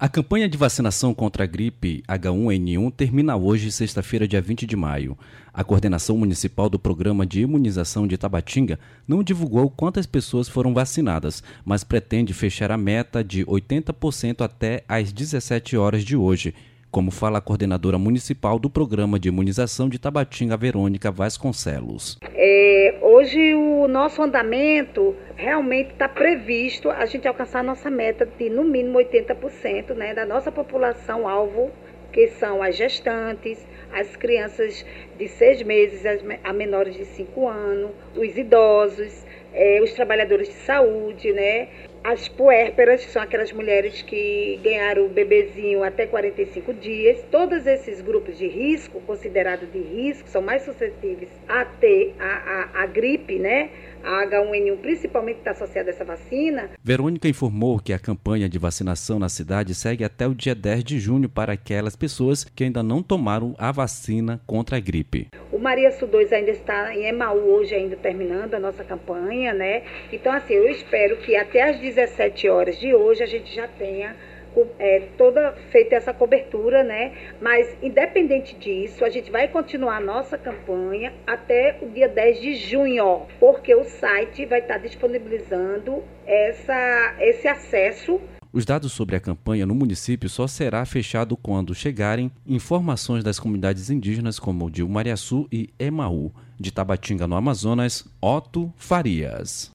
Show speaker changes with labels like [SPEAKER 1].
[SPEAKER 1] A campanha de vacinação contra a gripe H1N1 termina hoje, sexta-feira, dia 20 de maio. A coordenação municipal do Programa de Imunização de Tabatinga não divulgou quantas pessoas foram vacinadas, mas pretende fechar a meta de 80% até às 17 horas de hoje, como fala a coordenadora municipal do Programa de Imunização de Tabatinga, Verônica Vasconcelos.
[SPEAKER 2] Hoje o nosso andamento realmente está previsto a gente alcançar a nossa meta de no mínimo 80%, né, da nossa população-alvo, que são as gestantes, as crianças de 6 meses a menores de 5 anos, os idosos, os trabalhadores de saúde, né, as puérperas, que são aquelas mulheres que ganharam o bebezinho até 45 dias. Todos esses grupos de risco, considerados de risco, são mais suscetíveis a ter a gripe, né? A H1N1, principalmente, está associada a essa vacina.
[SPEAKER 1] Verônica informou que a campanha de vacinação na cidade segue até o dia 10 de junho para aquelas pessoas que ainda não tomaram a vacina contra a gripe.
[SPEAKER 2] O Maria Sul 2 ainda está em Emaú hoje, ainda terminando a nossa campanha, né? Então, assim, eu espero que até às 17 horas de hoje a gente já tenha toda feita essa cobertura, né? Mas, independente disso, a gente vai continuar a nossa campanha até o dia 10 de junho, porque o site vai estar disponibilizando esse acesso.
[SPEAKER 1] Os dados sobre a campanha no município só será fechado quando chegarem informações das comunidades indígenas como de Umariaçu e Emaú. De Tabatinga, no Amazonas, Otto Farias.